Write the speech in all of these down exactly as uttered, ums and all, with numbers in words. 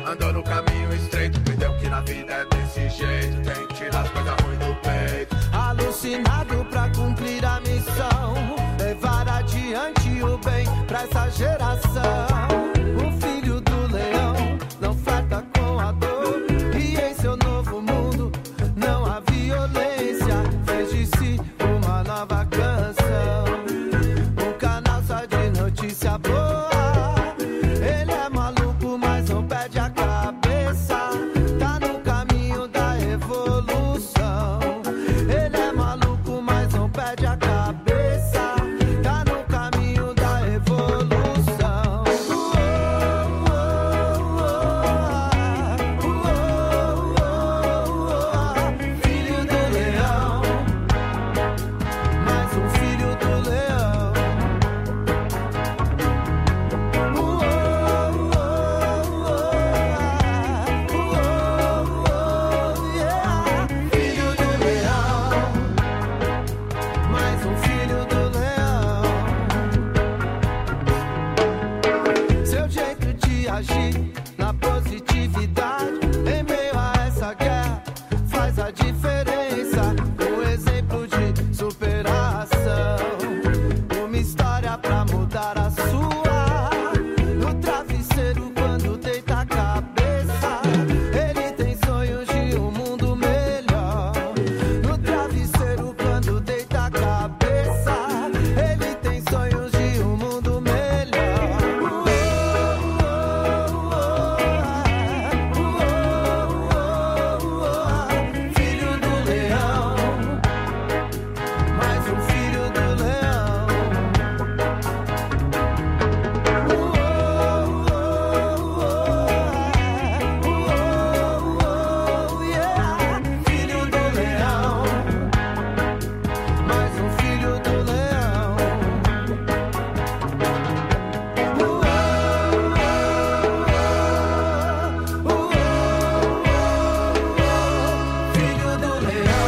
andou no caminho estreito, entendeu que na vida é desse jeito, tem que tirar as coisas ruins do peito. Alucinado pra cumprir a missão, levar adiante o bem pra essa geração. O filho do leão não flerta com a dor, e em seu novo mundo não há violência. Fez de si uma nova canção, um canal só de notícia boa. Ele é maluco, mas não perde a cabeça, tá no caminho da evolução. Ele é maluco, mas não perde a cabeça, tá no caminho da evolução. Uou, uou, uou, uou, uou. Filho do leão, mais um filho do leão. Uou, uou, uou, uou, yeah. Filho do leão, mais um filho do leão. Seu jeito de agir na positividade em meio a essa guerra faz a diferença. Um exemplo de superação, uma história pra mudar a sua. No travesseiro quando deita a cabeça, ele tem sonhos de um mundo melhor. No travesseiro quando deita a cabeça, ele tem sonhos de um mundo melhor. Uou, uou, uou, uou, uou. Filho do leão, mais um filho do leão. Uou, uou, uou, uou, yeah. Filho do leão, mais um filho do leão. Uou, uou, uou, filho do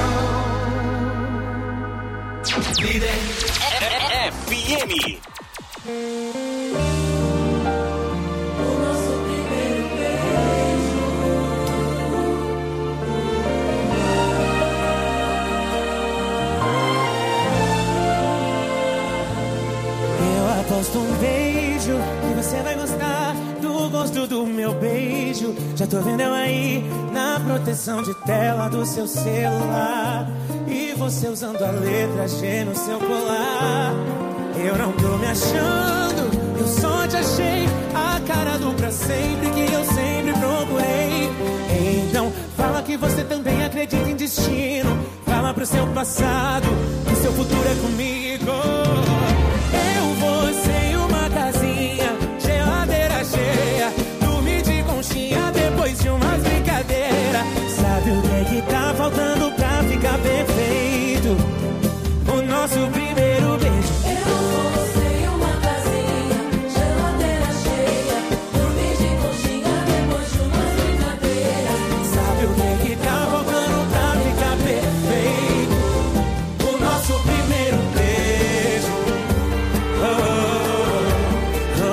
leão. Líder F M. O nosso primeiro beijo. Eu aposto um beijo que você vai gostar do gosto do meu beijo. Já tô vendo eu aí na proteção de tela do seu celular, e você usando a letra G no seu colar. Eu não tô me achando, eu só te achei a cara do pra sempre que eu sempre procurei. Então fala que você também acredita em destino, fala pro seu passado que seu futuro é comigo. Eu, você e uma casinha, geladeira cheia, dormir de conchinha depois de umas brincadeiras. Sabe o que é que tá faltando pra ficar perfeito? O nosso primeiro beijo. Eu, você e uma casinha, geladeira cheia, dormir de conchinha depois de umas brincadeiras. Sabe o que é que tá faltando pra ficar perfeito? O nosso primeiro beijo. Oh,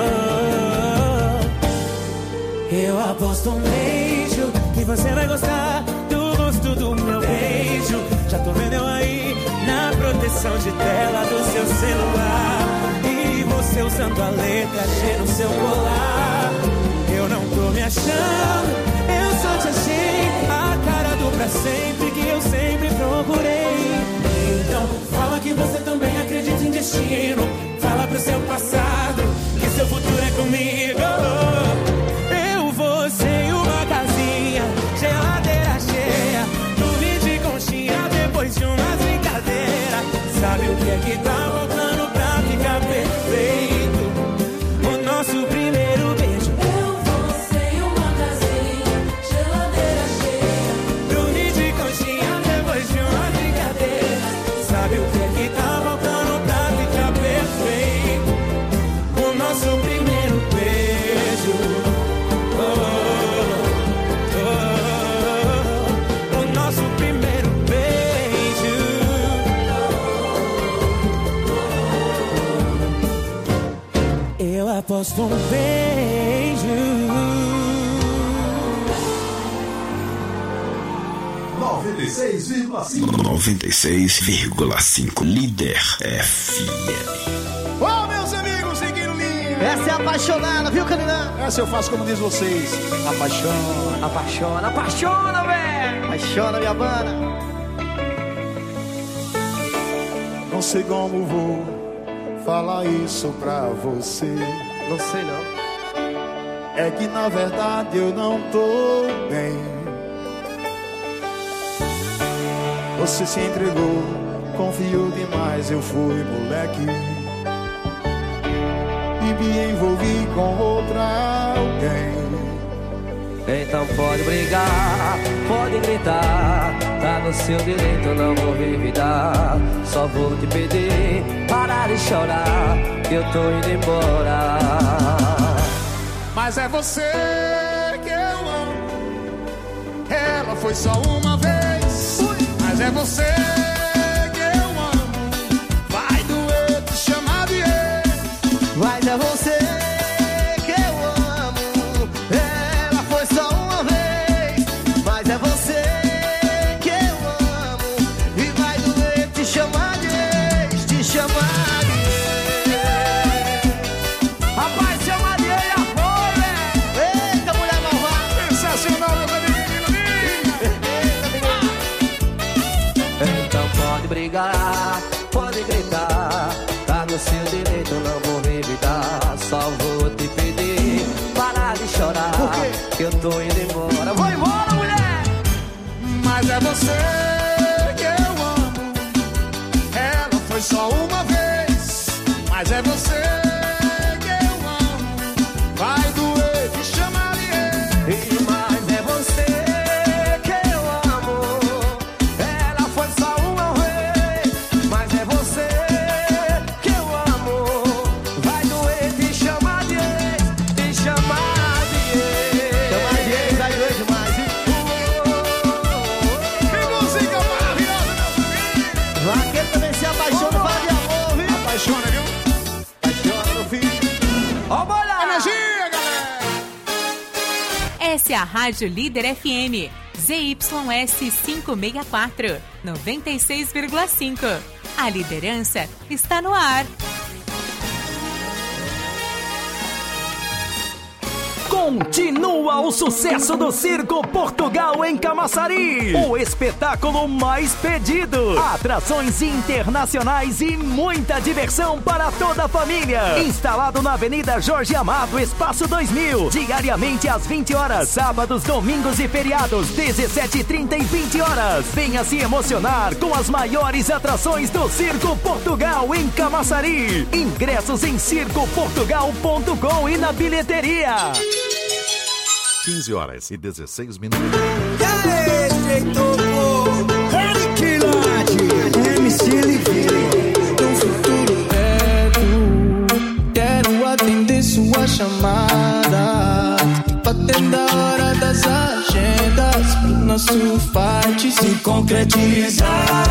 oh, oh. Eu aposto um beijo que você vai gostar do gosto do meu beijo. Já tô vendo eu aí na proteção de tela do seu celular, e você usando a letra G no seu colar. Eu não tô me achando, eu só te achei a cara do pra sempre que eu sempre procurei. Então fala que você também acredita em destino, fala pro seu passado que seu futuro é comigo. Eu, você e uma casinha, geladeira cheia, dormir de conchinha depois de umas brincadeiras. Sabe o que é que tá faltando pra ficar perfeito? O nosso primeiro beijo. Eu, você e uma casinha, geladeira cheia, Dormir de conchinha depois de umas brincadeiras. Sabe o que é que tá faltando pra ficar perfeito? O nosso primeiro beijo. Oh, oh, oh, oh. O nosso primeiro beijo. Eu aposto um beijo noventa e seis vírgula cinco. noventa e seis vírgula cinco Líder F M. Ô, meus amigos, seguindo linha. Essa é apaixonada, viu, Caninã? Essa eu faço como diz vocês. Apaixona. Apaixona, apaixona, velho. Apaixona, minha banda. Não sei como vou falar isso pra você. Não sei não. É que na verdade eu não tô bem. Você se entregou, confiou demais, eu fui moleque e me envolvi com outra alguém. Então pode brigar, pode gritar, tá no seu direito, não vou revidar. Só vou te pedir, parar de chorar, que eu tô indo embora. Mas é você que eu amo, ela foi só uma vez. Mas é você que eu amo, vai doer te chamar de ex. Mas é você que eu amo, ela foi só uma vez. Mas é você que eu amo, e vai doer te chamar de ex, te chamar de ex. Rapaz, chama de ex a fome. Eita, mulher malvada. Sensacional, meu amigo. Então pode brigar, pode gritar, tá no seu direito, não vou revidar. Só vou te pedir, parar de chorar, que eu tô indo embora. Vou embora, mulher! Mas é você que eu amo, ela foi só uma vez. Mas é você que eu amo, vai doer te chamar de ex. E mais é você que eu amo, ela foi só uma vez. Mas é você que eu amo, vai doer te chamar de ex, te chamar de ex. Chamar de ex, vai doer demais, hein? Que música maravilhosa, meu filho! Vaqueiro também se apaixona, fala de amor, viu? Apaixona, viu? Apaixona, meu filho. Ó, bora! Energia, galera! Essa é a Rádio Líder F M, Z Y S quinhentos e sessenta e quatro, noventa e seis vírgula cinco. A liderança está no ar. Continua o sucesso do Circo Portugal em Camaçari. O espetáculo mais pedido. Atrações internacionais e muita diversão para toda a família. Instalado na Avenida Jorge Amado, Espaço dois mil. Diariamente às vinte horas. Sábados, domingos e feriados, dezessete e trinta e vinte horas. Venha se emocionar com as maiores atrações do Circo Portugal em Camaçari. Ingressos em circo portugal ponto com e na bilheteria. quinze horas e dezesseis minutos. M C Livinho, no futuro perto, quero atender sua chamada, batendo a hora das agendas, pro nosso fight se concretizar.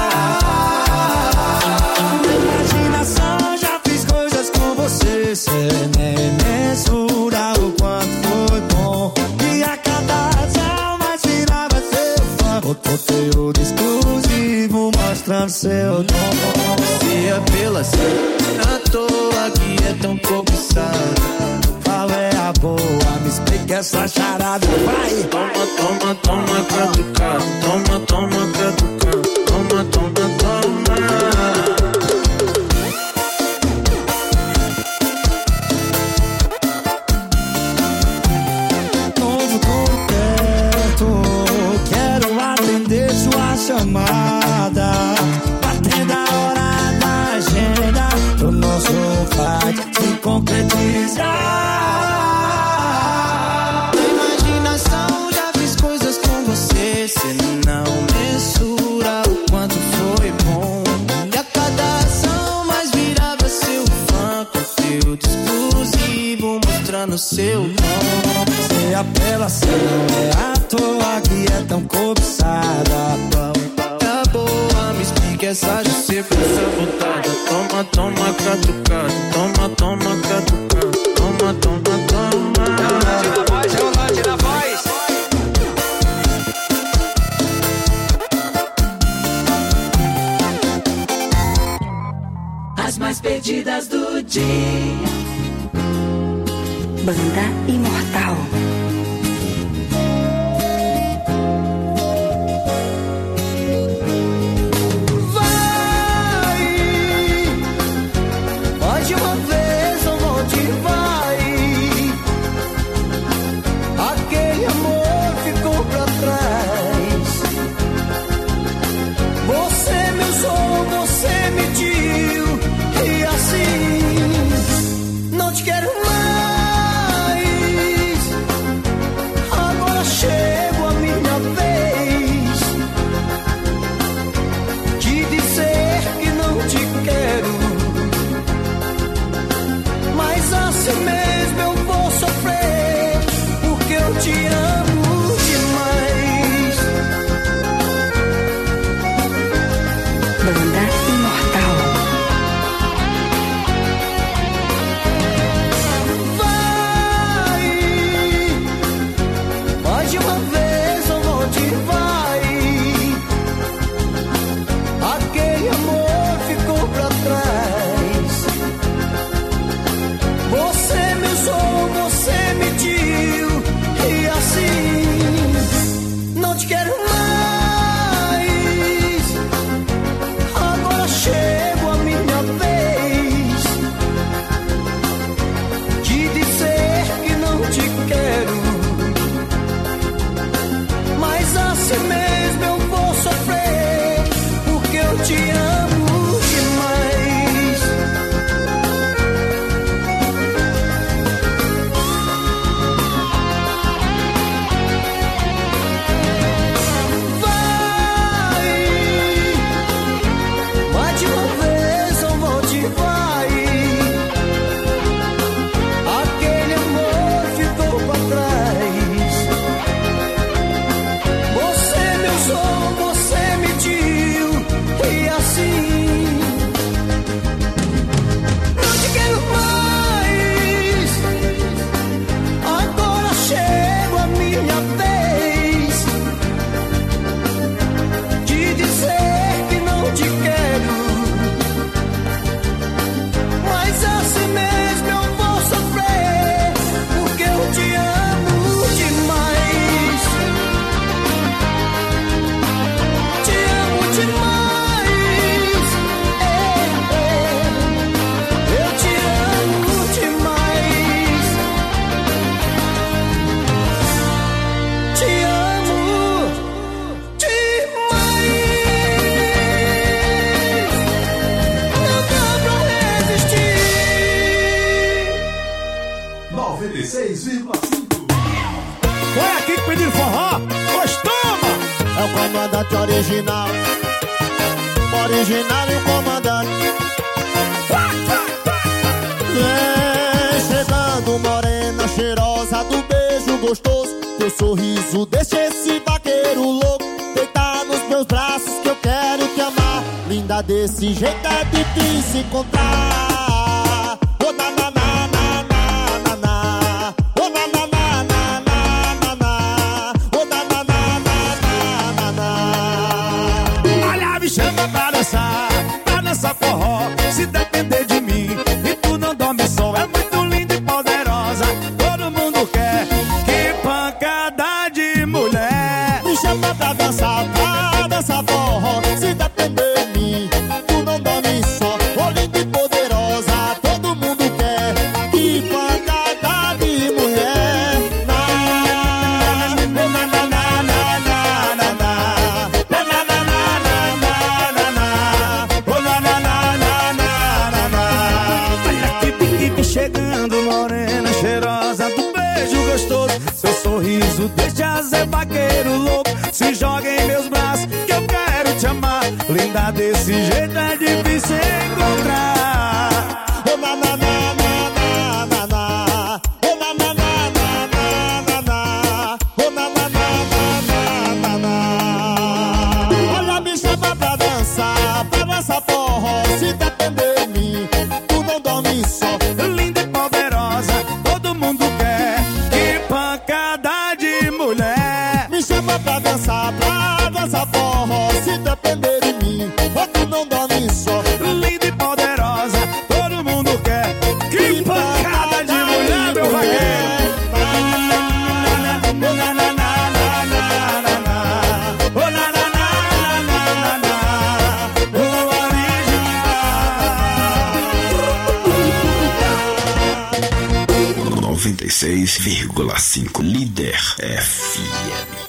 Imaginação, já fiz coisas com você, cê nem mensura o quanto foi bom. E a cada ação mais virava seu fã, o conteúdo exclusivo mostrando seu dom. Se é pela cena, à toa que é tão cobiçada. Qual é a boa? Me explica essa charada, vai! Toma, toma, toma, catucado. Toma, toma, catucado. Toma, toma, toma. Chamada, batendo a hora da agenda, pro nosso fight se concretizar. Imaginação, já fiz coisas com você, cê não mensura o quanto foi bom. E a cada ação mais virava seu fã, conteúdo exclusivo mostrando seu dom. Se a apelação é à toa que é tão cobiçada. Essa de ser sabotada. Toma, toma, catucado. Toma, toma, catucado. Toma, toma, toma. Relante na voz, relante na voz. pedidas do dia. Banda Imortal. Vai, vai de uma vez ou volte, vai. Aquele amor ficou pra trás. Você me usou, você mentiu, e assim não te quero mais. Agora chego a minha vez de dizer que não te quero, mas assim mesmo eu vou sofrer, porque eu te amo demais. Banda Imortal. Vai, vai de uma vez ou volte, vai. Aquele amor ficou pra trás. Você me usou, você mentiu, e assim não te quero mais. Agora chego a minha vez de dizer que não te quero, mas assim mesmo eu vou sofrer, porque eu te amo demais. Vai, vai de uma vez ou volte, vai. Aquele amor ficou pra trás. Você me usou, você mentiu, e assim não te quero mais. Agora chego a minha vez de dizer que não te quero, mas assim mesmo eu vou sofrer, porque eu te amo demais. Te amo demais. É, é. Eu te amo demais. Te amo demais. Não dá pra resistir. noventa e seis vírgula cinco. Foi aqui que pediram forró? Pois toma! É o comandante original. Original e o comandante. Vem chegando morena cheirosa do beijo gostoso. Teu sorriso deixa esse vaqueiro louco deitar nos meus braços que eu quero te amar. Linda desse jeito é difícil encontrar. Oh, na, na, na, na, na, na, na. Oh, na, na, na, na, na, na, na. Oh, na, na, na, na, na, na, na. Olha, me chama pra dançar, pra dançar forró. Se depender de mim e tu não dorme só, é muito linda e poderosa. Todo mundo quer, que pancada de mulher. Me chama pra dançar, pra dançar forró. Se depender de mim, tu não dorme só. Oh, linda e poderosa, todo mundo quer. Que pancada de mulher. Na, na, na, na, na, na, na, na, na. Na, na, na, na, na, na, na. Oh, na, na, na, na, na, na, na. Olha que pique chegando, morena cheirosa do beijo gostoso. Seu sorriso deixa Zé Vaqueiro louco. Se joga em meus braços que eu quero te amar. Linda desse jeito é difícil encontrar. Oh, na, na, na, na, na, na, na. Oh, na, na, na, na, na, na, na. Oh, na, na, na, na, na, na, na. Olha, me chama pra dançar, pra dançar forró. Se depender de mim, tu não dorme só. Linda e poderosa, todo mundo quer. Que pancada de mulher. Me chama pra dançar, pra dançar forró. Se depender de mim, oh, tu não dorme só. Linda e poderosa, todo seis vírgula cinco Líder F M.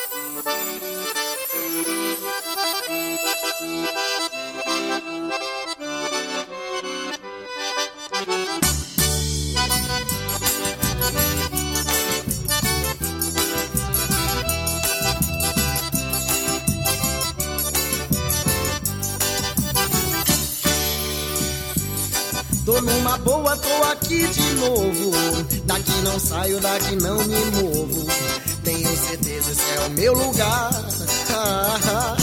Tô numa boa, tô aqui de novo. Daqui não saio, daqui não me movo. Tenho certeza, esse é o meu lugar. Ah, ah.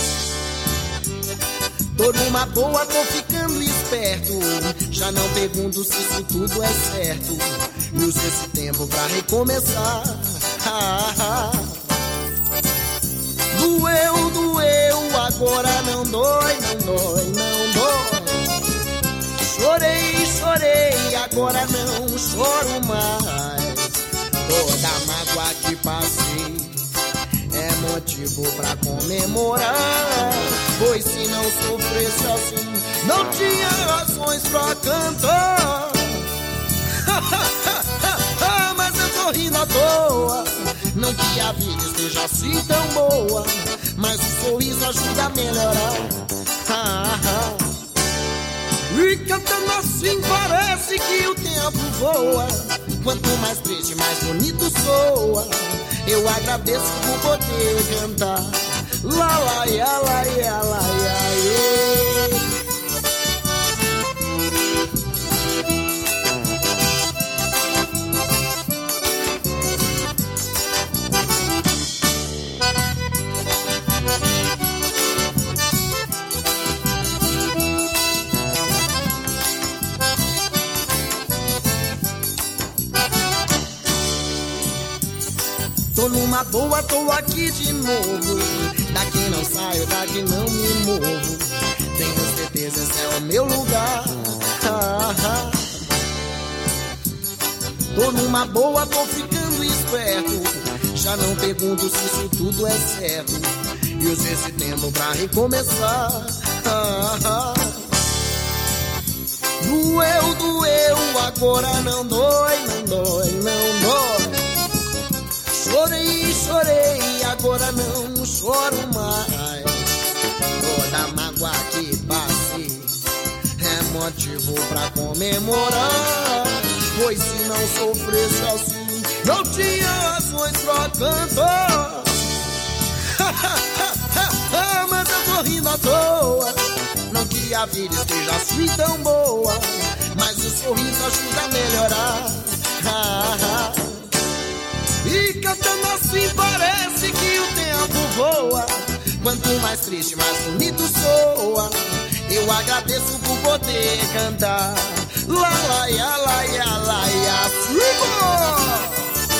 Tô numa boa, tô ficando esperto. Já não pergunto se isso tudo é certo. E uso esse tempo pra recomeçar. Ah, ah. Doeu, doeu, agora não dói, não dói, não dói. Chorei, chorei, agora não choro mais. Toda mágoa que passei é motivo pra comemorar. Pois se não sofresse assim, não tinha razões pra cantar. Mas eu tô rindo à toa, não que a vida esteja assim tão boa, mas o sorriso ajuda a melhorar. E cantando assim parece que o tempo voa. Quanto mais triste, mais bonito soa. Eu agradeço por poder cantar. Lá, lá, ia, lá, ia, lá, ia, ia. Tô numa boa, tô aqui de novo. Daqui não saio, daqui não me movo. Tenho certeza, esse é o meu lugar. Ah, ah. Tô numa boa, tô ficando esperto. Já não pergunto se isso tudo é certo. E uso esse tempo pra recomeçar. Ah, ah. Doeu, doeu, agora não dói, não dói, não dói. Chorei, chorei, agora não choro mais. Toda mágoa que passei é motivo pra comemorar. Pois se não sofresse assim, não tinha razões pra cantar. Mas eu tô rindo à toa, não que a vida esteja assim tão boa, mas o sorriso ajuda a melhorar. E cantando assim parece que o tempo voa. Quanto mais triste, mais bonito soa. Eu agradeço por poder cantar. Lá, lá, ia, lá, ia, lá, ia, subo!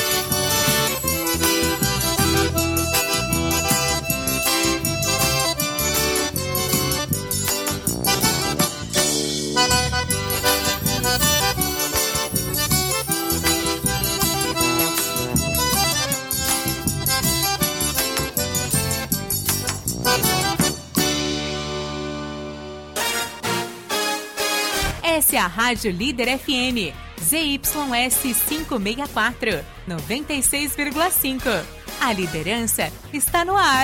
Essa é a Rádio Líder F M, Z Y S quinhentos e sessenta e quatro, noventa e seis vírgula cinco. A liderança está no ar.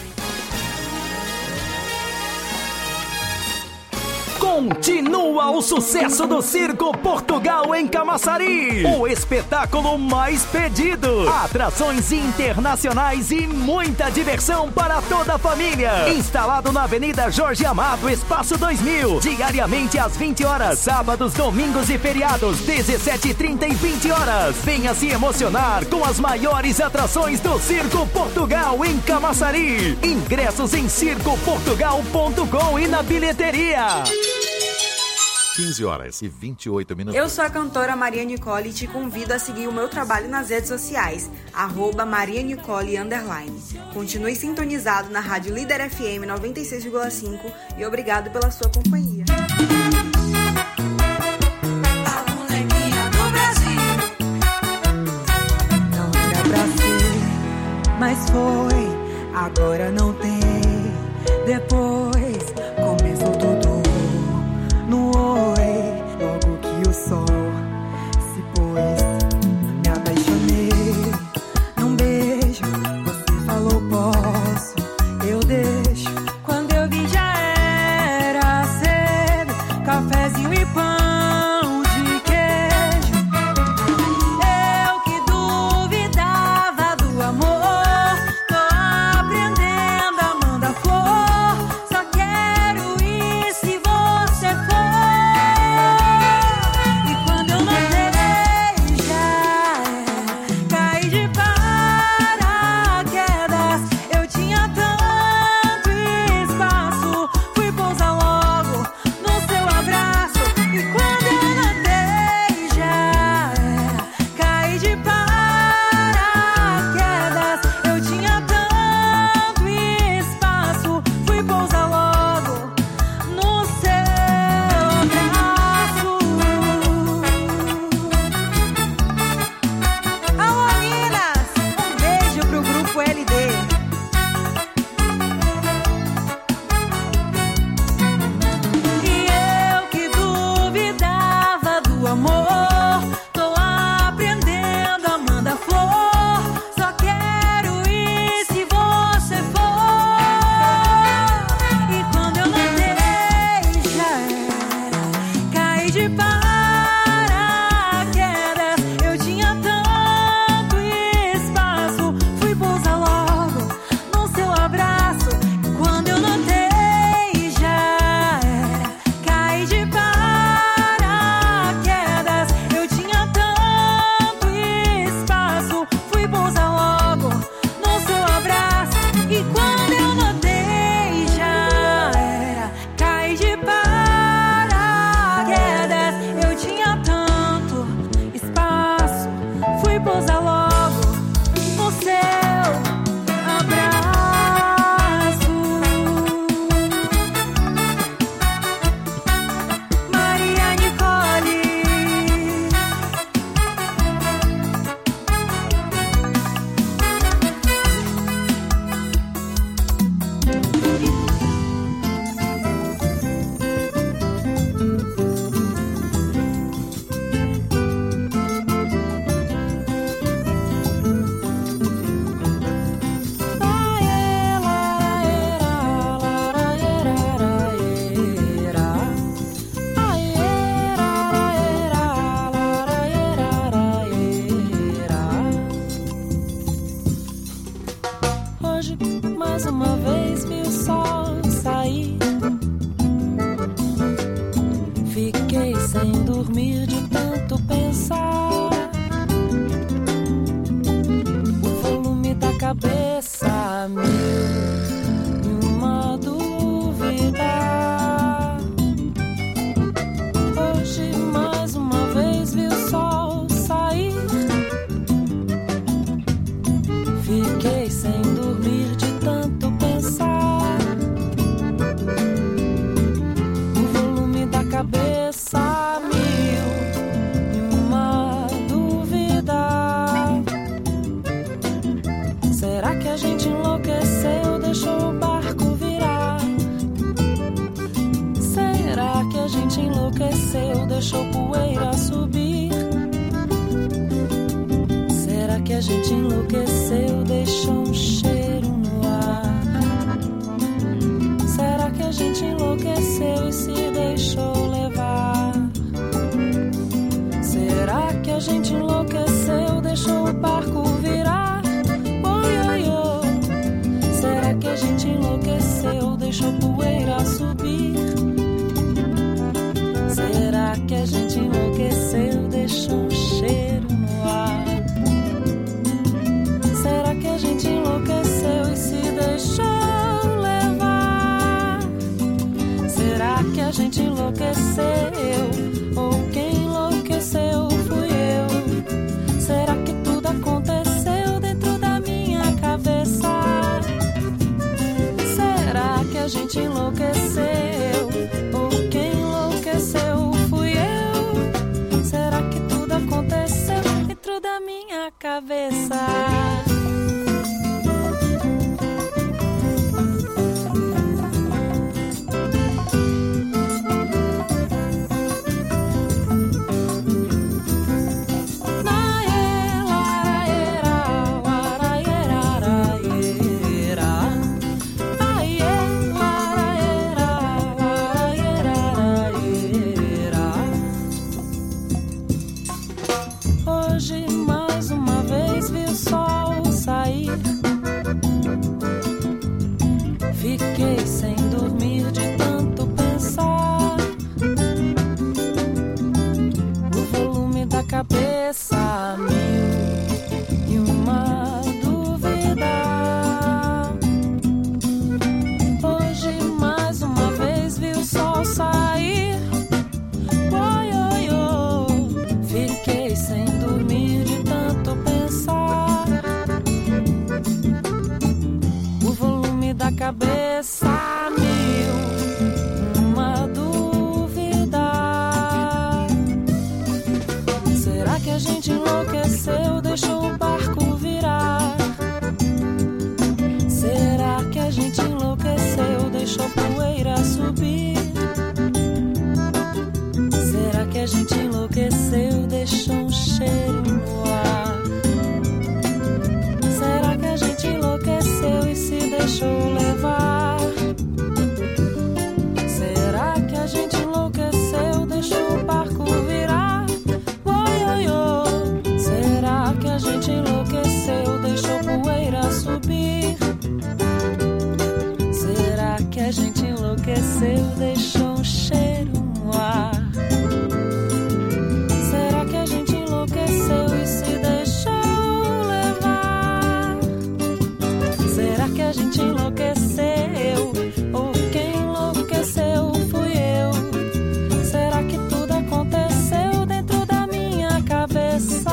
Continua o sucesso do Circo Portugal em Camaçari, o espetáculo mais pedido, atrações internacionais e muita diversão para toda a família. Instalado na Avenida Jorge Amado, Espaço dois mil, diariamente às vinte horas, sábados, domingos e feriados, dezessete e trinta e vinte horas. Venha se emocionar com as maiores atrações do Circo Portugal em Camaçari. Ingressos em circo portugal ponto com e na bilheteria. quinze horas e vinte e oito minutos. Eu sou a cantora Maria Nicole e te convido a seguir o meu trabalho nas redes sociais, arroba Maria Nicole underline. Continue sintonizado na Rádio Líder F M noventa e seis vírgula cinco e obrigado pela sua companhia. A molequinha do Brasil. Não era pra ser, mas foi, agora não tem. Depois começou tudo no oi, logo que o sol se pôs. uma vez vi o sol sair. Fiquei sem dormir de tanto pensar. O volume da cabeça a mil e uma dúvida. Hoje mais uma vez vi o sol sair. Fiquei sem dormir de tanto pensar. O volume da cabeça a mil e uma dúvida. Será que a gente enlouqueceu, deixou o barco virar? Será que a gente enlouqueceu, deixou poeira subir? Será que a gente enlouqueceu, deixou um cheiro no ar? Será que a gente enlouqueceu e se deixou levar? Será que a gente enlouqueceu, deixou o barco virar? Oi, oi, oi. Será que a gente enlouqueceu, deixou poeira subir? Será que a gente enlouqueceu, deixou um cheiro no ar? Será que a gente enlouqueceu e se deixou levar? Será que a gente enlouqueceu? Ou quem enlouqueceu fui eu? Será que tudo aconteceu dentro da minha cabeça? Será que a gente enlouqueceu? Ou quem enlouqueceu fui eu? Será que tudo aconteceu dentro da minha cabeça? Hoje mais uma vez vi o sol sair. Fiquei sem dormir de tanto pensar. O volume da cabeça a mil e uma dúvida. Hoje mais uma vez vi o sol sair. Oi, oi, oi. Fiquei sem dormir de tanto pensar. O volume da cabeça a mil, uma dúvida. Será que a gente enlouqueceu, deixou o barco virar? Será que a gente enlouqueceu, deixou poeira subir? Será que a gente enlouqueceu, deixou um cheiro no ar? Será que a gente enlouqueceu e se deixou levar? Será que a gente enlouqueceu, deixou o barco virar? Oi, oi, oi. Será que a gente enlouqueceu, deixou poeira subir? Será que a gente enlouqueceu, deixou um cheiro no ar? Será que a gente enlouqueceu e se deixou levar? Será que a gente enlouqueceu? Ou quem enlouqueceu fui eu? Será que tudo aconteceu dentro da minha cabeça?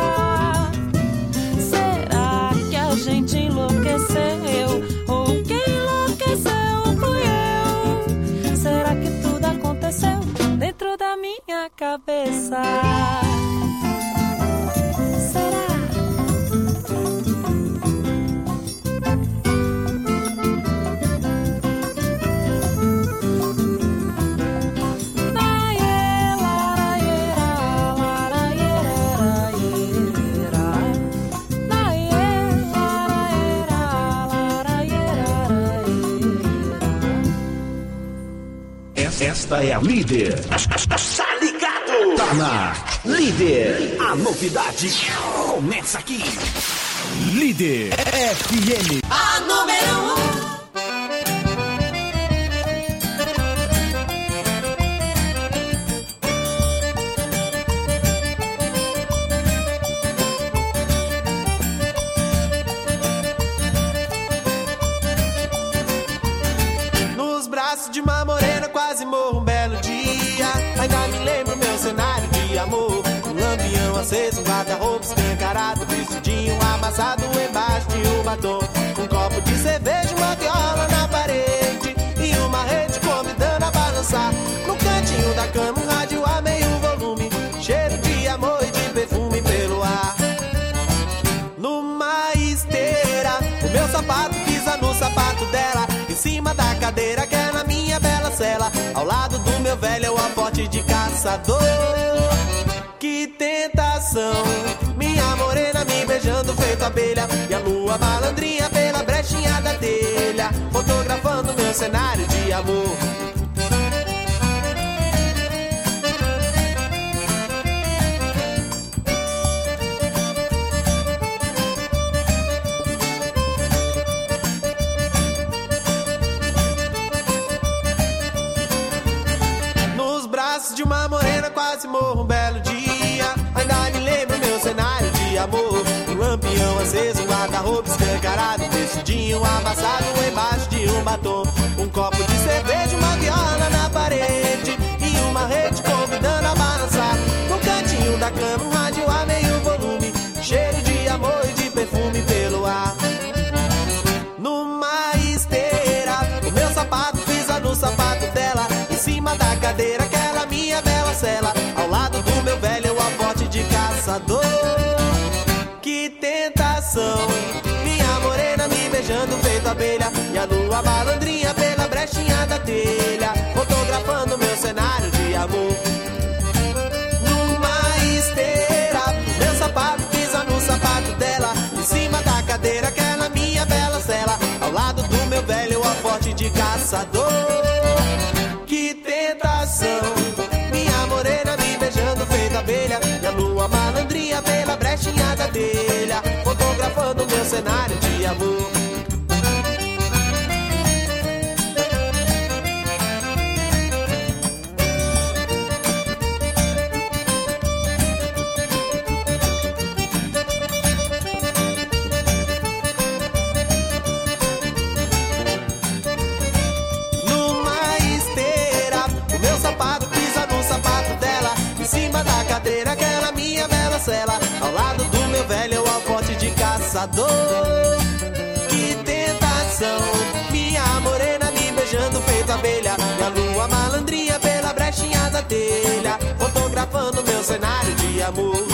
Será que a gente enlouqueceu? Ou quem enlouqueceu fui eu? Será que tudo aconteceu dentro da minha cabeça? Será? Esta é a líder. Tá ligado? Tá na líder. A novidade começa aqui. Líder F M. A número um. braços de uma morena quase morro um belo dia. Ainda me lembro meu cenário de amor, um lampião aceso, um guarda-roupa escancarado, vestidinho amassado embaixo de um batom, um copo de cerveja, uma viola na parede e uma rede convidando a balançar. No cantinho da cama um rádio a meio volume, cheiro de amor e de perfume pelo ar. Numa esteira, o meu sapato pisa no sapato dela, em cima da cadeira que é na minha bela cela, ao lado do meu velho é o aporte de caçador. Que tentação, minha morena me beijando feito abelha, e a lua malandrinha pela brechinha da telha, fotografando meu cenário de amor. De uma morena quase morro um belo dia. Ainda me lembro meu cenário de amor, um lampião aceso, um guarda-roupa escancarado, vestidinho amassado embaixo de um batom, um copo de cerveja, uma viola na parede e uma rede convidando a balançar. No cantinho da cama um rádio a meio volume, cheiro de amor e de perfume pelo ar. Numa esteira, o meu sapato pisa no sapato dela, em cima da cadeira que ela minha bela cela, ao lado do meu velho o aporte de caçador. Que tentação, minha morena me beijando feito abelha, e a lua malandrinha pela brechinha da telha, fotografando meu cenário de amor. Numa esteira, meu sapato pisa no sapato dela, em cima da cadeira que é na minha bela cela, ao lado do meu velho o aporte de caçador. Que tentação, minha morena me beijando feito abelha, e a lua malandrinha pela brechinha da telha, fotografando meu cenário de amor. Da cadeira que era minha bela cela, ao lado do meu velho o aporte de caçador. Que tentação, minha morena me beijando feito abelha, e a lua malandrinha pela brechinha da telha, fotografando meu cenário de amor.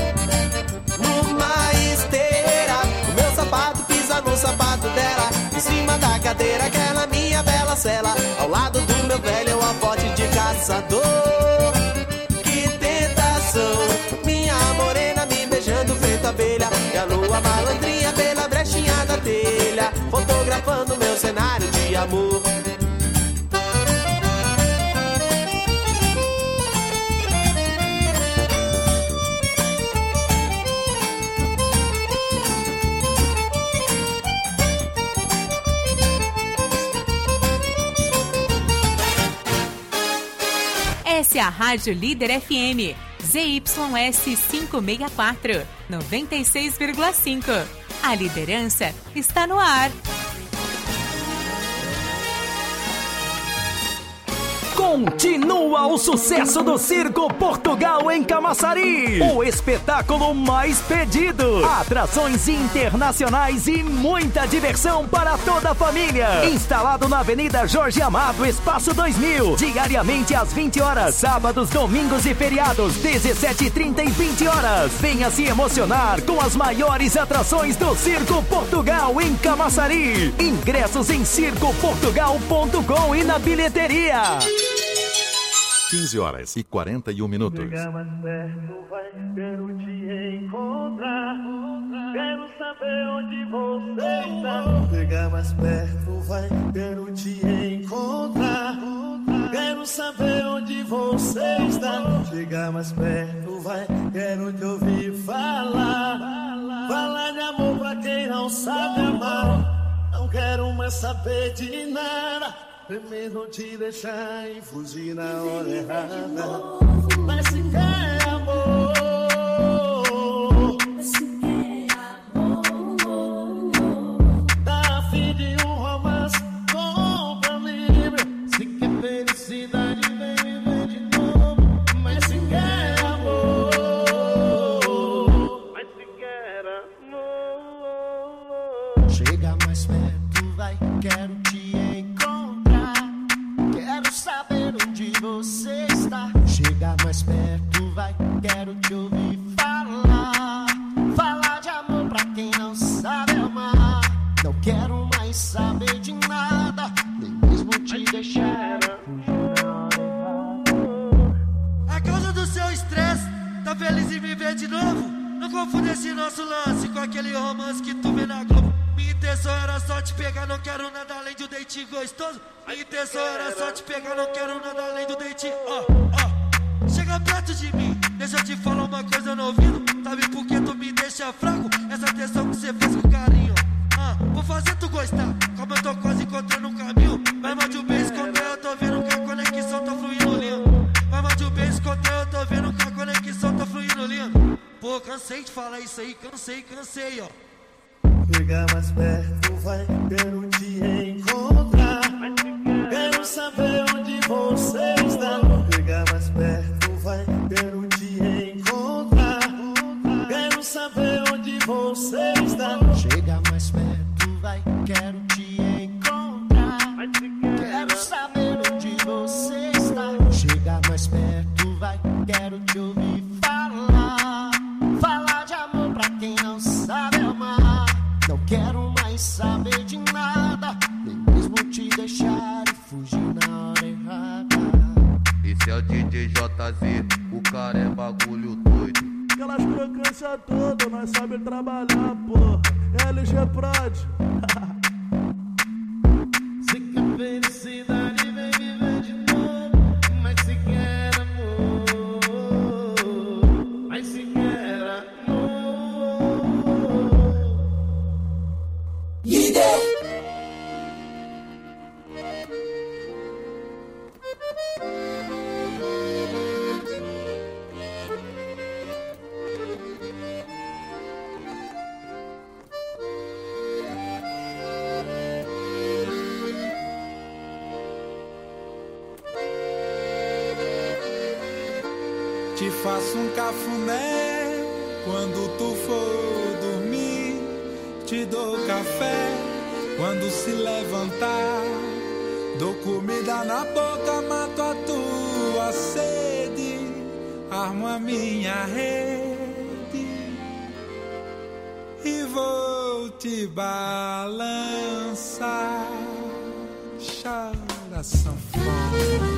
Numa esteira, o meu sapato pisa no sapato dela, em cima da cadeira que era minha bela cela, ao lado do meu velho o aporte de caçador. Minha morena me beijando feito abelha, e a lua malandrinha pela brechinha da telha, fotografando meu cenário de amor. Essa é a Rádio Líder F M. Z Y S quinhentos e sessenta e quatro, noventa e seis vírgula cinco. A liderança está no ar. Continua o sucesso do Circo Portugal em Camaçari, o espetáculo mais pedido, atrações internacionais e muita diversão para toda a família. Instalado na Avenida Jorge Amado, Espaço dois mil, diariamente às vinte horas, sábados, domingos e feriados, dezessete e trinta e vinte horas. Venha se emocionar com as maiores atrações do Circo Portugal em Camaçari. Ingressos em circo portugal ponto com e na bilheteria. quinze horas e quarenta e um minutos. Chegar mais perto, vai, quero te encontrar. Quero saber onde você está. Chegar mais perto, vai, quero te encontrar. Quero saber onde você está. Chegar mais perto, vai, quero te ouvir falar. Falar de amor pra quem não sabe amar. Não quero mais saber de nada. Primeiro te deixar e fugir na hora errada. Mas se quer amor, se quer amor, tá a fim de um romance, compra livre. Se Chega mais perto, vai, quero te encontrar. Quero saber onde você está. Chega mais perto, vai, quero te ouvir falar. Falar de amor pra quem não sabe amar. Não quero mais saber de nada, nem mesmo te deixar. A causa do seu estresse, tá feliz em me ver de novo? Não confunda esse nosso lance com aquele romance que tu vê na Globo. Minha intenção era só te pegar, não quero nada além de um date gostoso. Minha intenção era só te pegar, não quero nada além do date. Ó, oh, ó, oh. Chega perto de mim, deixa eu te falar uma coisa no ouvido. Sabe por que tu me deixa fraco? Essa atenção que você fez com carinho. Ah, vou fazer tu gostar, como eu tô quase encontrando um caminho. Vai mais de um beijo contra eu, tô vendo que a conexão tá fluindo lindo. Vai mais de um beijo contra eu, tô vendo que a conexão tá fluindo lindo. Pô, cansei de falar isso aí, cansei, cansei, ó. Chega mais perto, vai, quero te encontrar. Quero saber onde você está. Chega mais perto, vai, quero te encontrar. Quero saber onde você está. Chega mais perto, vai, quero te encontrar. Quero saber onde você está. Chega mais perto, vai, quero te ouvir falar. Falar de amor pra quem não sabe amar. Não quero mais saber de nada, nem mesmo te deixar e fugir na hora errada. Esse é o D J J Z, o cara é bagulho doido. Aquelas crocâncias todas, nós sabe trabalhar, porra. L G Prod. Se quer felicidade, vem viver de novo. Mas se quer amor, mas se quer amor. Líder. Te faço um cafuné quando tu for dormir. Te dou café quando se levantar. Dou comida na boca, mato a tua sede. Armo a minha rede e vou te balançar. Chora sanfona.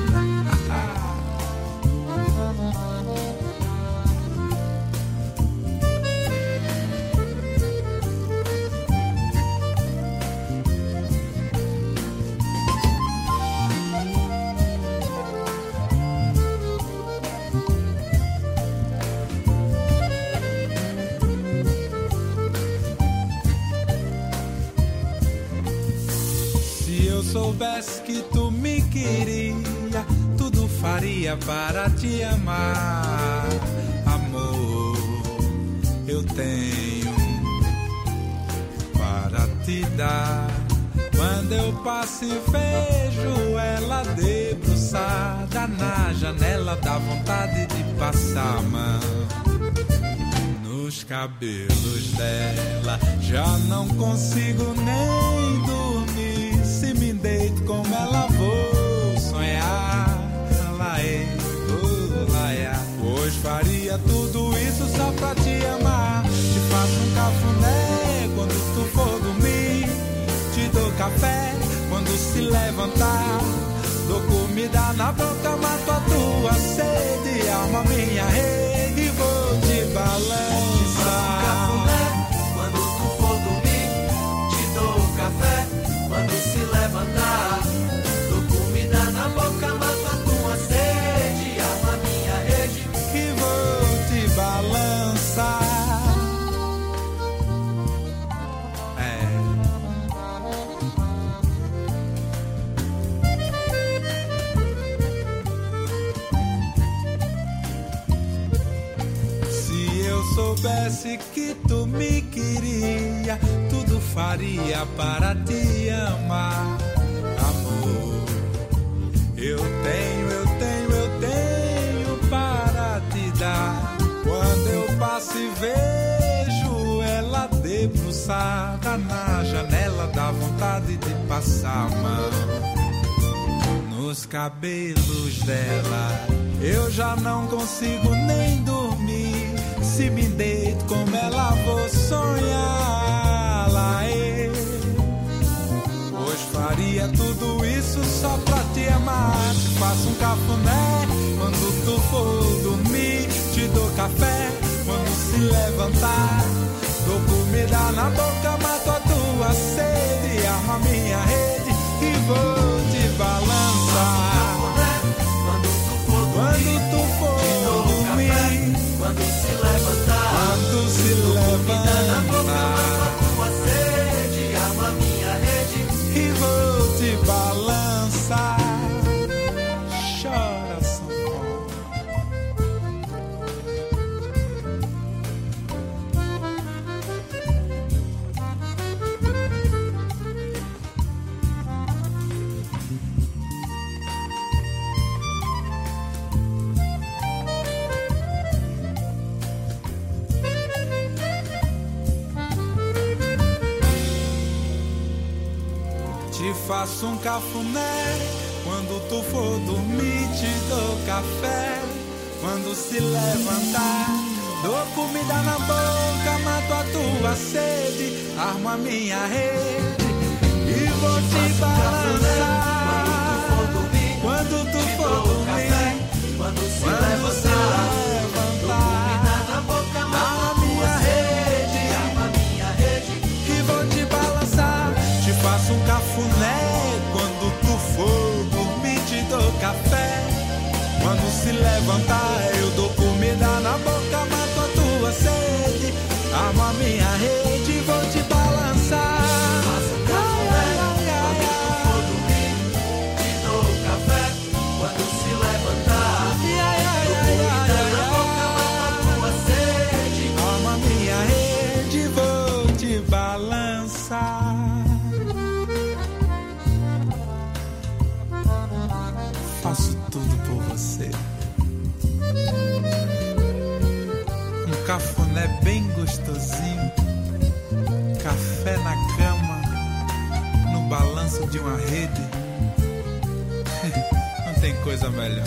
Se eu soubesse que tu me queria, tudo faria para te amar. Amor, eu tenho para te dar. Quando eu passo e vejo ela debruçada na janela, dá vontade de passar a mão nos cabelos dela. Já não consigo nem dormir. Se me deito com ela vou sonhar. Laê, oh, laia. Hoje faria tudo isso só pra te amar. Te faço um cafuné quando tu for dormir. Te dou café quando se levantar. Dou comida na boca, mato a tua sede. Arma minha rede e vou te balançar. Te faço um cafuné quando tu for dormir. Te dou café quando se levantar. Dou comida na boca, mato a tua sede. Arma minha rede e vou te balançar. Soubesse que tu me queria, tudo faria para te amar. Amor, eu tenho, eu tenho, eu tenho para te dar. Quando eu passo e vejo ela debruçada na janela, vontade de passar a mão nos cabelos dela. Eu já não consigo nem dormir. Se me deito como ela, vou sonhar lá. Hoje faria tudo isso só pra te amar. Te faço um cafuné quando tu for dormir. Te dou café quando se levantar. Dou comida na boca, mato a tua sede. Armo a minha rede e vou te balançar. Quando tu for dormir, quando se levantar, quando se levantar, na boca, mato a tua sede. Armo a minha rede e vou te balançar. Chora, São Paulo. Te faço um cafuné quando tu for dormir. Te dou café quando se levantar. Dou comida na boca, mato a tua sede. Armo a minha rede e vou te balançar. Quando tu for dormir, quando se levantar. Dou comida na boca, mato a minha rede. Armo a minha rede e vou te balançar. Te faço um cafuné quando tu for dormir. Te dou café quando se levantar. Eu dou comida na boca, mato a tua sede. Armo a minha rede e vou te balançar. Faço um cafuné quando tu for dormir. Te dou café quando se levantar. Dou comida na boca, mato a tua sede. Armo a minha rede e vou te balançar. Faço tudo por você. Um cafuné bem gostosinho. Café na cama. No balanço de uma rede. Não tem coisa melhor.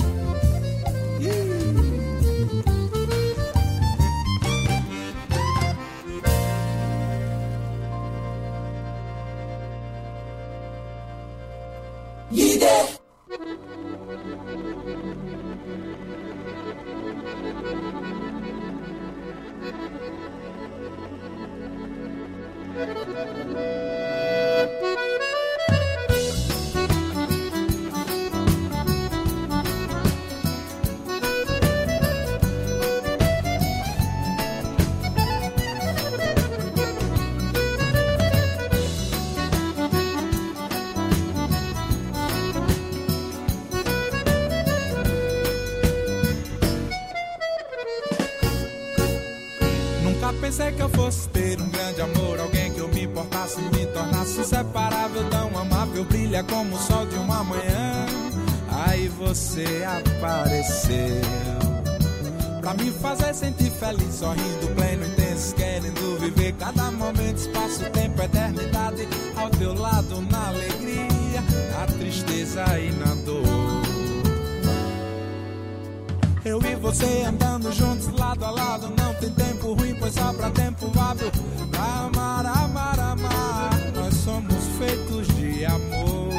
Líder. Pensei que eu fosse ter um grande amor, alguém que eu me importasse, me tornasse inseparável, tão amável, brilha como o sol de uma manhã. Aí você apareceu pra me fazer sentir feliz, sorrindo, pleno, intenso, querendo viver cada momento, espaço, tempo, eternidade, ao teu lado, na alegria, na tristeza e na dor. Eu e você andando juntos, lado a lado, não tem tempo ruim, pois sobra tempo hábil pra amar, amar, amar. Nós somos feitos de amor,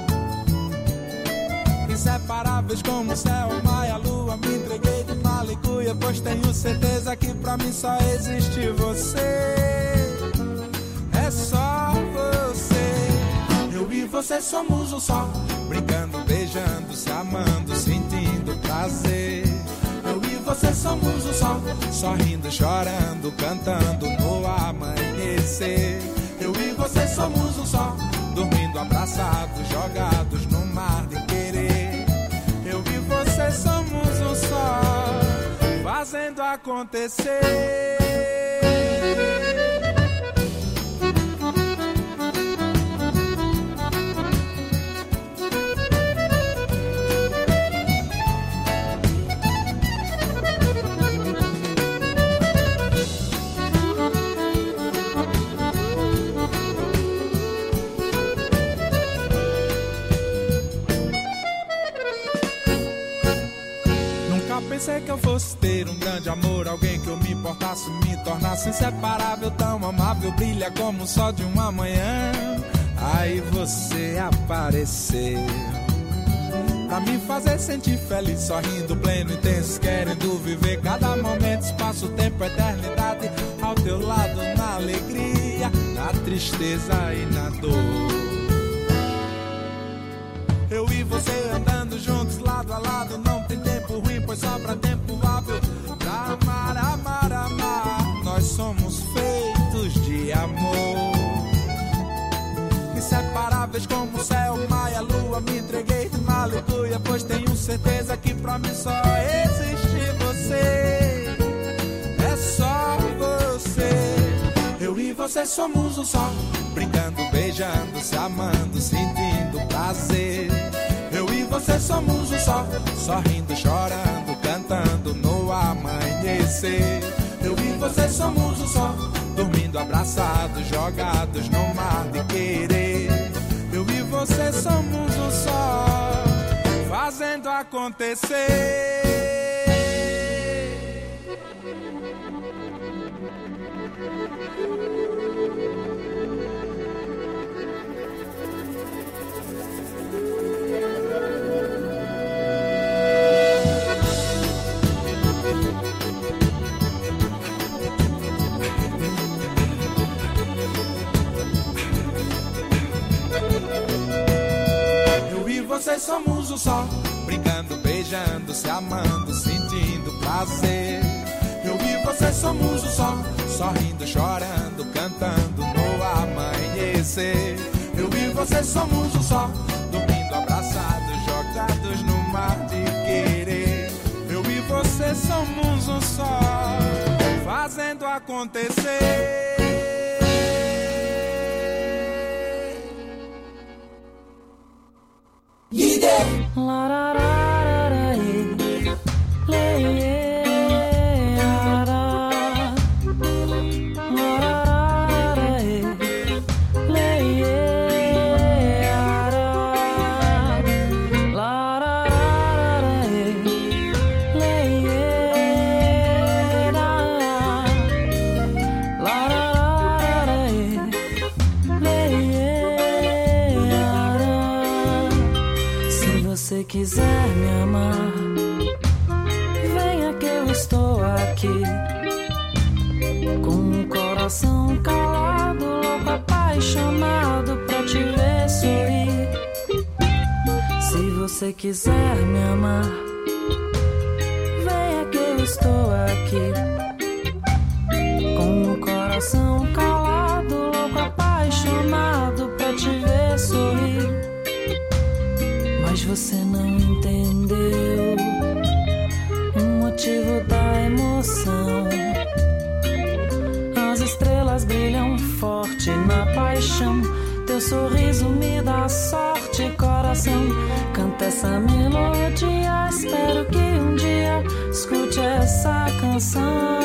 inseparáveis como o céu, o mar e a lua. Me entreguei de malicuia, pois tenho certeza que pra mim só existe você. É só você. Eu e você somos um só, brincando, beijando, se amando, sentindo prazer. Eu e você somos um só, sorrindo, chorando, cantando no amanhecer. Eu e você somos um só, dormindo, abraçados, jogados no mar de querer. Eu e você somos um só, fazendo acontecer. pensei que eu fosse ter um grande amor, alguém que eu me importasse, me tornasse inseparável, tão amável, brilha como o sol de uma manhã. Aí você apareceu pra me fazer sentir feliz, sorrindo, pleno, intenso, querendo viver cada momento, espaço, tempo, eternidade, ao teu lado, na alegria, na tristeza e na dor. Eu e você andando juntos, lado a lado, não tem tempo ruim, pois sobra tempo hábil pra amar, amar, amar. Nós somos feitos de amor, inseparáveis como o céu, o mar e a lua. Me entreguei numa aleluia, pois tenho certeza que pra mim só existe você. É só você. Eu e você somos um só, brincando, beijando, se amando, sentindo prazer. Eu e você somos um só, sorrindo, chorando, cantando no amanhecer. Eu e você somos um só, dormindo abraçados, jogados no mar de querer. Eu e você somos um só, fazendo acontecer. Vocês somos um só, brincando, beijando, se amando, sentindo prazer. Eu e você somos um só, sorrindo, chorando, cantando no amanhecer. Eu e você somos um só, dormindo, abraçados, jogados no mar de querer. Eu e você somos um só, fazendo acontecer. La ra ra ra ra, le ye ra ra. La ra ra ra, le ye ra. La ra ra ra, le ye ra. La ra ra ra, le ye ra. Se você quiser me amar, venha que eu estou aqui, com o coração calado, louco, apaixonado pra te ver sorrir. Se você quiser me amar, venha que eu estou aqui, com o coração calado, louco, apaixonado pra te ver sorrir. Mas você não entendeu o motivo da emoção. As estrelas brilham forte na paixão. Teu sorriso me dá sorte, coração. Canta essa melodia, espero que um dia escute essa canção.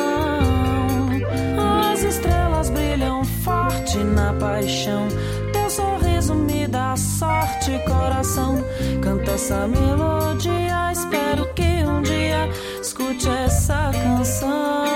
As estrelas brilham forte na paixão. Teu sorriso me dá sorte, coração. Canta essa melodia, espero que um dia escute essa canção.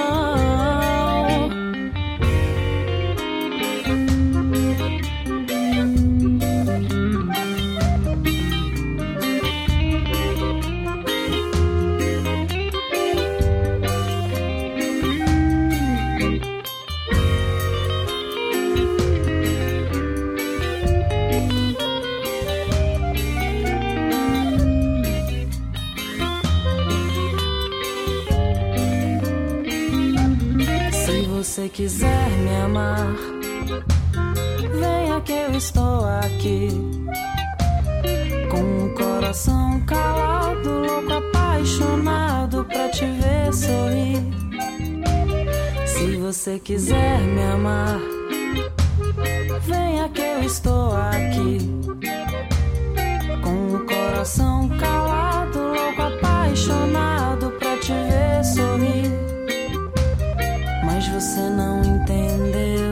Se você quiser me amar, venha que eu estou aqui, com o coração calado, louco, apaixonado pra te ver sorrir. Se você quiser me amar, venha que eu estou aqui, com o coração calado, louco, apaixonado pra te ver sorrir. Mas você não entendeu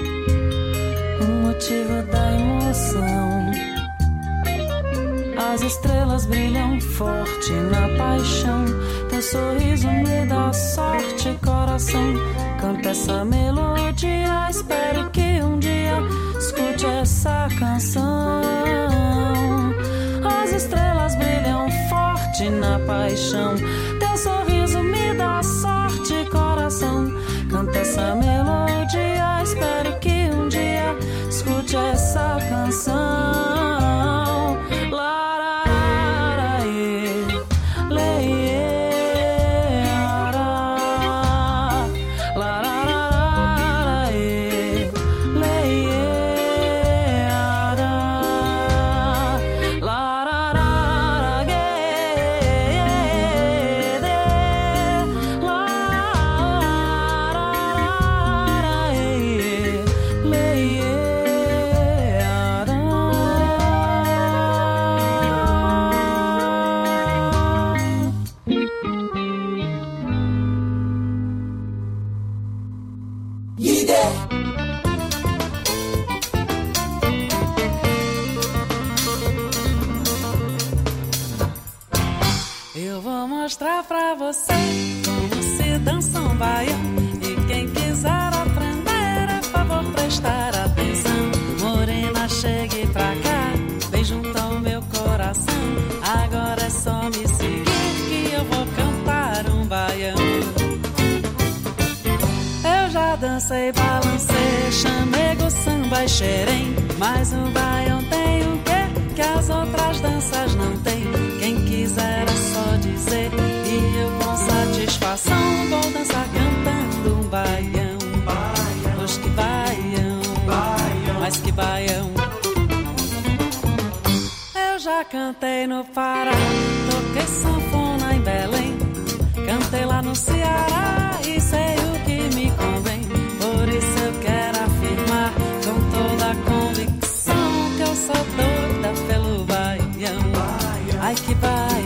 o motivo da emoção. As estrelas brilham forte na paixão. Teu sorriso me dá sorte, coração. Canta essa melodia, espero que um dia escute essa canção. As estrelas brilham forte na paixão. Teu sorriso me dá sorte, coração. Canta essa melodia, espero que um dia escute essa canção. Mostrar pra você como se dança um baião. E quem quiser aprender, é favor prestar atenção. Morena, chegue pra cá, vem junto ao meu coração. Agora é só me seguir que eu vou cantar um baião. Eu já dancei, balancei, chamego, samba e xerém. Mas o baião tem o quê que as outras danças não tem? Quem quiser é só dizer e eu com satisfação vou dançar cantando um baião. Pois que baião, mas que baião. Eu já cantei no Pará, toquei sanfona em Belém, cantei lá no Ceará e sei o que me convém. Por isso eu quero afirmar com toda a convicção que eu sou doida pelo baião. Ai que baião.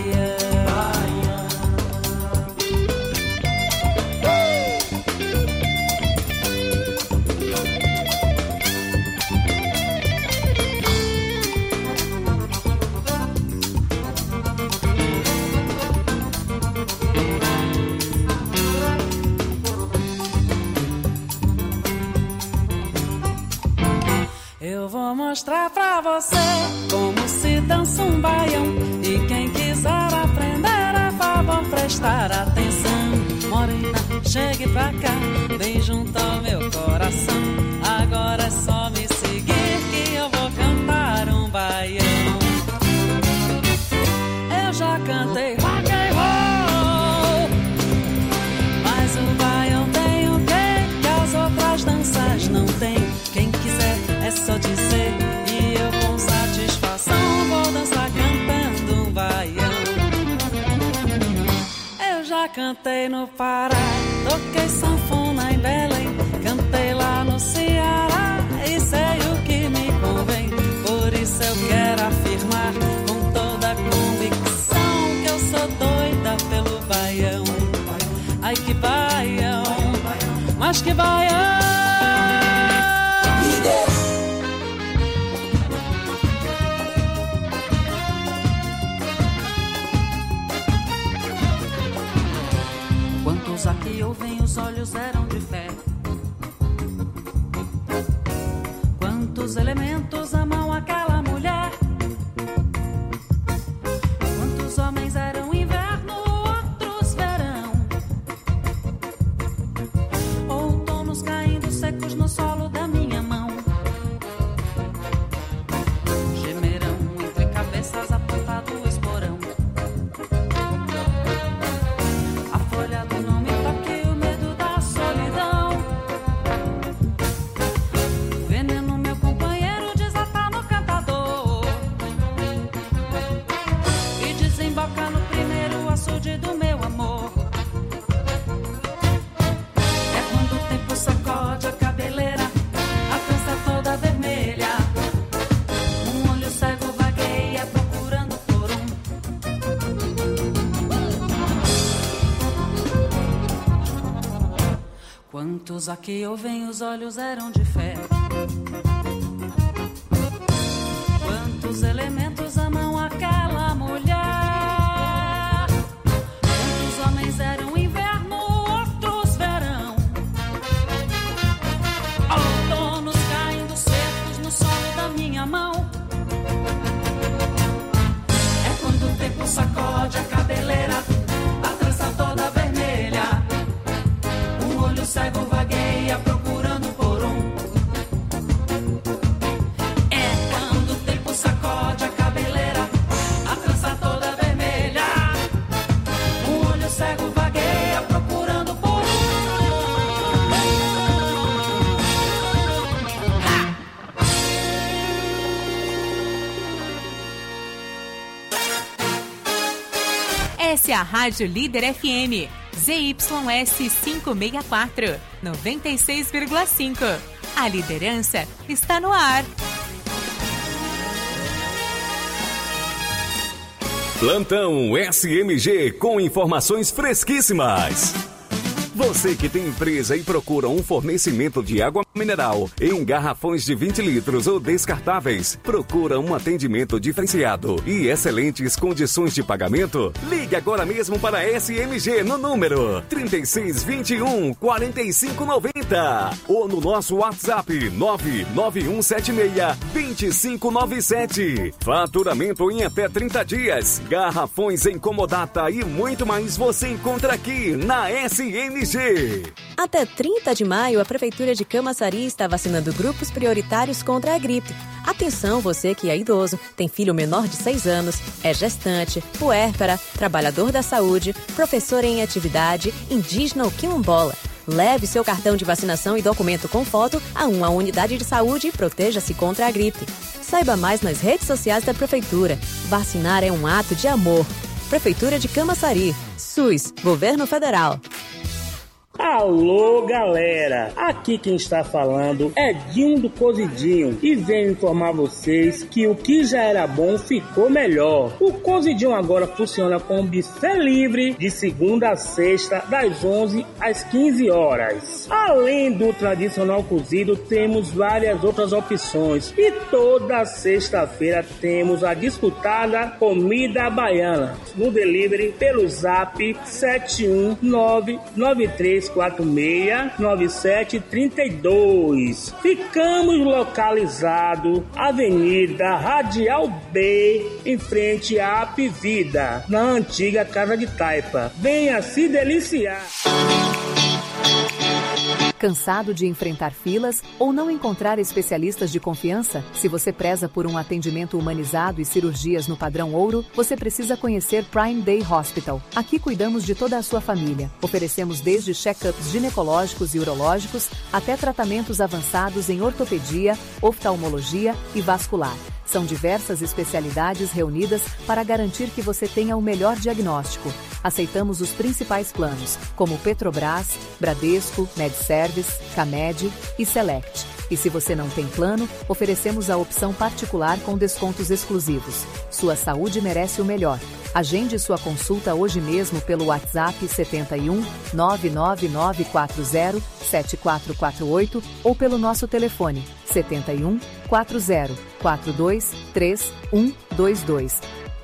Eu vou mostrar pra você como se dança um baião. E quem quiser aprender, é favor prestar atenção. Morena, chegue pra cá, vem junto ao meu coração. Agora é só me seguir que eu vou cantar um baião. Eu já cantei rock and roll, mas o baião tem o quê que as outras danças não tem? Quem quiser é só dizer e eu com satisfação vou dançar cantando um baião. Eu já cantei no Pará, toquei sanfona em Belém, cantei lá no Ceará e sei o que me convém. Por isso eu quero afirmar com toda a convicção que eu sou doida pelo baião. Ai que baião, mas que baião. Quantos aqui ouvem, os olhos eram de fé. Quantos elementos amam aquela mulher. Quantos homens eram inverno, outros verão. Outonos caindo secos no solo da minha mão. Gemerão entre cabeças apontado o esporão. A folha do não me toque, o medo da solidão. Veneno, meu companheiro, desata no cantador e desemboca no primeiro açude do meu amor. É quando o tempo sacode a cabeleira, a trança toda vermelha. Um olho cego vagueia procurando por um. Quantos aqui ouvem, os olhos eram de fé. Quantos elementos amam aquela mulher. Quantos homens minha mão. É quando o tempo sacode a cabeleira, a trança toda vermelha. Um olho cego vagueia procurando por um. É quando o tempo sacode a cabeleira, a trança toda vermelha. Um olho cego vagueia procurando por um. Essa é a Rádio Líder F M, Z Y S quinhentos e sessenta e quatro, noventa e seis vírgula cinco. A liderança está no ar. Plantão S M G com informações fresquíssimas. Você que tem empresa e procura um fornecimento de água mineral em garrafões de vinte litros ou descartáveis, procura um atendimento diferenciado e excelentes condições de pagamento? Ligue agora mesmo para a S M G no número trinta e seis, vinte e um, quarenta e cinco, noventa ou no nosso WhatsApp nove nove um sete seis, dois cinco nove sete. Faturamento em até trinta dias, garrafões em comodata e muito mais você encontra aqui na S M G. Até trinta de maio, a Prefeitura de Camaçari está vacinando grupos prioritários contra a gripe. Atenção, você que é idoso, tem filho menor de seis anos, é gestante, puérpera, trabalhador da saúde, professor em atividade, indígena ou quilombola. Leve seu cartão de vacinação e documento com foto a uma unidade de saúde e proteja-se contra a gripe. Saiba mais nas redes sociais da Prefeitura. Vacinar é um ato de amor. Prefeitura de Camaçari. SUS, Governo Federal. Alô, galera! Aqui quem está falando é Dinho do Cozidinho e venho informar vocês que o que já era bom ficou melhor. O Cozidinho agora funciona com buffet livre de segunda a sexta, das onze às quinze horas. Além do tradicional cozido, temos várias outras opções e toda sexta-feira temos a disputada comida baiana no delivery pelo zap sete um nove nove três quatro seis nove sete três dois. Ficamos localizados Avenida Radial B, em frente à Apivida, na antiga Casa de Taipa. Venha se deliciar. Cansado de enfrentar filas ou não encontrar especialistas de confiança? Se você preza por um atendimento humanizado e cirurgias no padrão ouro, você precisa conhecer Prime Day Hospital. Aqui cuidamos de toda a sua família. Oferecemos desde check-ups ginecológicos e urológicos até tratamentos avançados em ortopedia, oftalmologia e vascular. São diversas especialidades reunidas para garantir que você tenha o melhor diagnóstico. Aceitamos os principais planos, como Petrobras, Bradesco, MedService, Camed e Select. E se você não tem plano, oferecemos a opção particular com descontos exclusivos. Sua saúde merece o melhor. Agende sua consulta hoje mesmo pelo WhatsApp setenta e um nove nove nove quatro zero sete quatro quatro oito ou pelo nosso telefone setenta e um quatro zero quatro dois três um dois dois.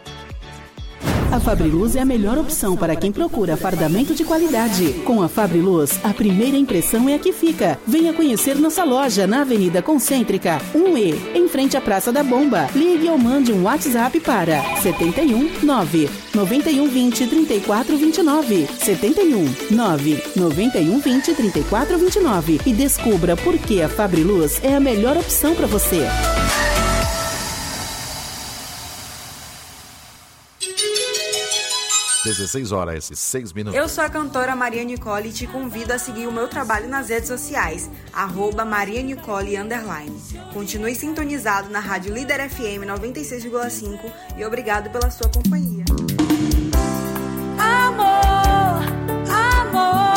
A Fabriluz é a melhor opção para quem procura fardamento de qualidade. Com a Fabriluz, a primeira impressão é a que fica. Venha conhecer nossa loja na Avenida Concêntrica um E, em frente à Praça da Bomba. Ligue ou mande um WhatsApp para setenta e um nove noventa e um vinte trinta e quatro vinte e nove, setenta e um nove noventa e um vinte trinta e quatro vinte e nove e descubra por que a Fabriluz é a melhor opção para você. dezesseis horas e seis minutos. Eu sou a cantora Maria Nicole e te convido a seguir o meu trabalho nas redes sociais, arroba Maria Nicole underline. Continue sintonizado na Rádio Líder F M noventa e seis vírgula cinco e obrigado pela sua companhia. Amor, amor.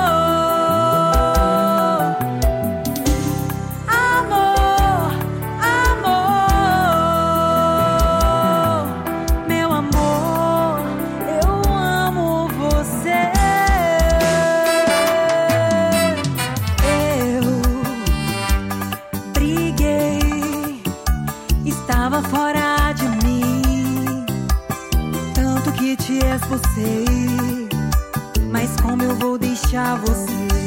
Fora de mim, tanto que te expulsei, mas como eu vou deixar você?